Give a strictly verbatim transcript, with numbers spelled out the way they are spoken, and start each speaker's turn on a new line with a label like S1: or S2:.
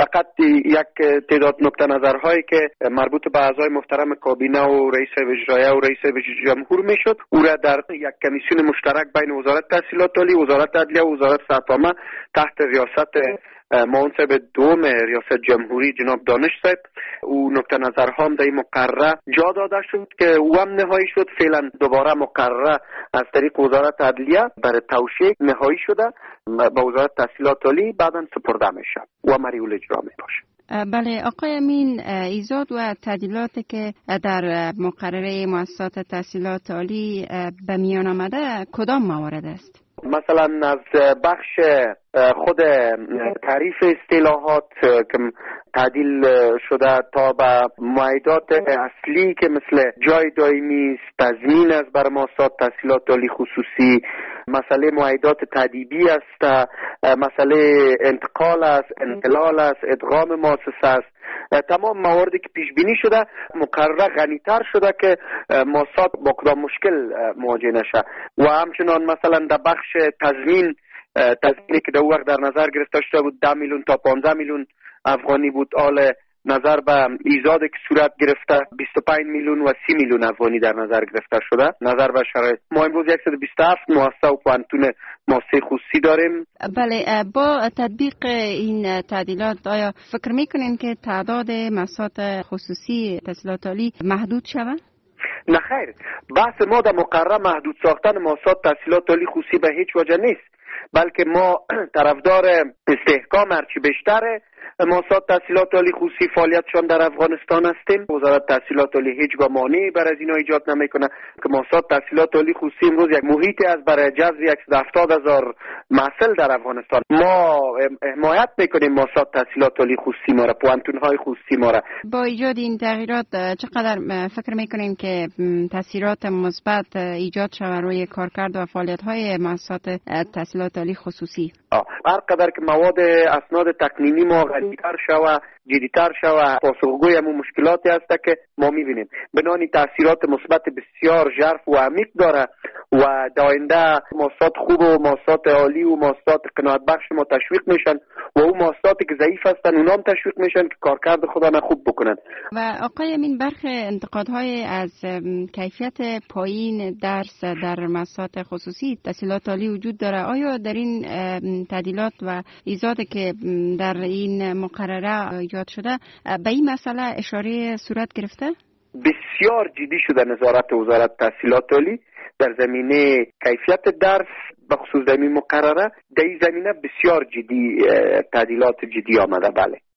S1: فقط یک تعداد نکته نظرهایی که مربوط به اعضای محترم کابینه و رئیس اجرایی و رئیس جمهور میشد، او را در یک کمیسیون مشترک بین وزارت تحصیلات عالی، وزارت عدلیه و وزارت صحت عامه تحت ریاست منصب دوم ریاست جمهوری جناب دانش صاحب، او نکته نظرها هم در این مقرره جا داده شد که او هم نهایی شد. فعلا دوباره مقرره از طریق وزارت عدلیه برای توشیح نهایی شده به وزارت تحصیلات عالی، بعدا سپرده میشه و مریول اجرا میباشه.
S2: بله آقای امین، ایجاد و تعدیلاتی که در مقرره مؤسسات تحصیلات عالی به میان آمده کدام موارد است؟
S1: مثلا از بخش خود تعریف اصطلاحات که تعدیل شده تا به معاهدات اصلی که مثل جای دائمی است، تضمین است بر مؤسسات تحصیلات عالی خصوصی، مسئله معاهدات تادیبی است، مسئله انتقال است، انحلال است، ادغام مؤسسه است. تمام مواردی که پیش بینی شده مقرره غنی‌تر شده که مؤسسات با کدام مشکل مواجه نشه. و همچنان مثلا در بخش تضمین، تضمینی که در وقت در نظر گرفته شده بود ده میلیون تا پانزده میلیون افغانی بود، حال نظر به ایجاد که صورت گرفته بیست و پنج میلیون و سی میلیون افغانی در نظر گرفته شده. نظر به شرایط ما امروز صد و بیست و هفت مؤسسه و پانتون مؤسسه خصوصی داریم.
S2: بله، با تطبیق این تعدیلات آیا فکر میکنین که تعداد مؤسسات خصوصی تحصیلات عالی محدود شود؟
S1: نه خیر، بحث ما در مقرره محدود ساختن مؤسسات تحصیلات عالی خصوصی به هیچ وجه نیست، بلکه ما طرفدار استحکام هرچی بیشتره مؤسسات تحصیلات عالی خصوصی فعالیتشان در افغانستان هستیم. وزارت تحصیلات عالی هیچگاه مانعی بر از اینا ایجاد نمیکنه که مؤسسات تحصیلات عالی خصوصی امروز یک محیطی از برای جذب صد و هفتاد هزار محصل در افغانستان. ما حمایت میکنیم مؤسسات تحصیلات عالی خصوصی ما را، پوانتون‌های خصوصی ما را.
S2: با ایجاد این تغییرات چقدر فکر میکنین که تاثیرات مثبت ایجاد شود روی کارکرد و فعالیت‌های مؤسسات تحصیلات عالی خصوصی؟
S1: هر قدر که مواد اسناد تقنینی ما غنی‌تر شوه، جدی‌تر شوه، پاسخگوی همون مشکلاتی هست که ما می‌بینیم. بنابراین تاثیرات مثبت بسیار ژرف و عمیق داره و در آینده مؤسسات خوب و مؤسسات عالی و مؤسسات قناعت بخش ما تشویق میشن و اون مؤسساتی که ضعیف هستن اونا هم تشویق میشن که کارکرد خودشون خوب بکنن.
S2: و آقای امین، برخی انتقادهای از کیفیت پایین درس در مؤسسات خصوصی تحصیلات عالی وجود داره. آیا در این تعدیلات و ایجادی که در این مقرره ایجاد شده به این مسئله اشاره صورت گرفته؟
S1: بسیار جدی شده نظارت وزارت تحصیلات عالی در زمینه کیفیت درس، به خصوص در این مقرره در این زمینه بسیار جدی تعدیلات جدی آمده. بله.